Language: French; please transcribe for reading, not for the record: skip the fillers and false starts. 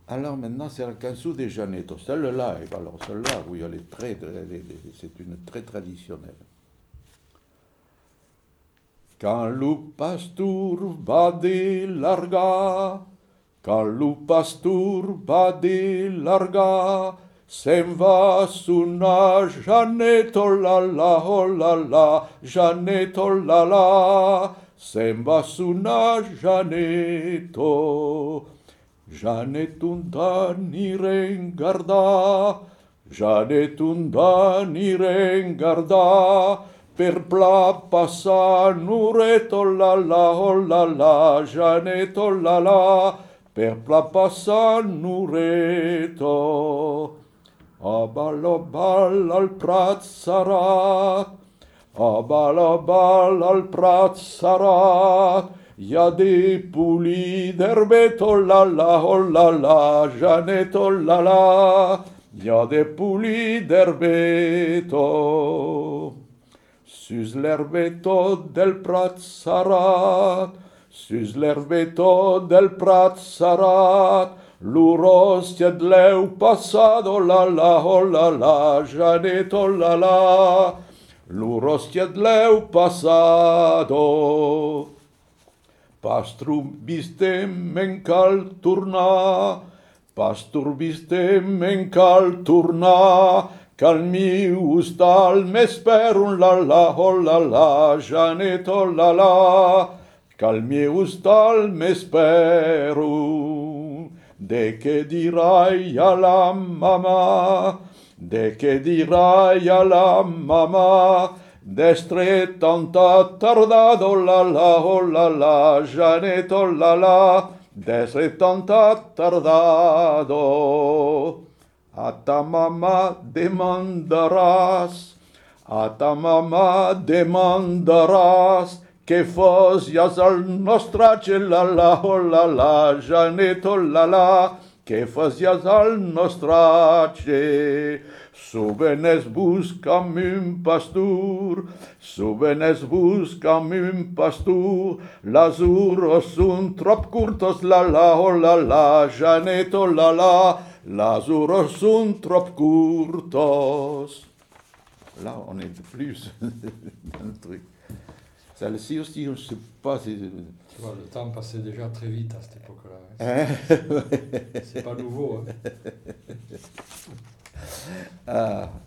Alors maintenant, c'est la canzone des Jeannetto. Celle-là, alors celle-là, oui, c'est une très traditionnelle. Quand le pasteur va de larga, quand le pasteur va de larga, se'n va suona Jeannetto oh la la, Jeannetto la, se'n va suona Jeannetto. Janet un danni guarda, Janet un danni guarda, per pla passa nureto oh la, Janet oh la, per pla passa nureto. A balla al prat sarat, a balla al prat sarat, y a des poulies d'herbette, oh la, Jeannette, oh la, y a des poulies d'herbetto. Sus l'herbetto del prat sarat, sus l'herbetto del prat sarat, l'urostia d'leu passado, oh la, Jeannette, oh la, l'urostia d'leu passado. Pastrum bistem en cal tornar, pastor bistem en cal tornar, cal miu hostal m'espera un oh la, Janet, oh la, cal miu hostal m'espero. De que dirai a la mamà, de que dirai a la mamà, d'estre tanta tardado, oh la, Janet, oh la, d'estre tanta tardado. A ta mamà demandaràs, a ta mamà demandaràs, que fosies el nostre gel, oh la, Janet, oh la, que fosies el nostre gel. Sobenes buscam un pastor, sobenes buscam un pastor, las uros sunt trop curtos, oh la, Janet, oh la, las uros sunt trop curtos. Là, on est plus dans le truc. Celle-ci aussi, je ne sais pas si... Tu vois, le temps passait déjà très vite à cette époque-là. Hein? C'est pas nouveau. Hein. Ah.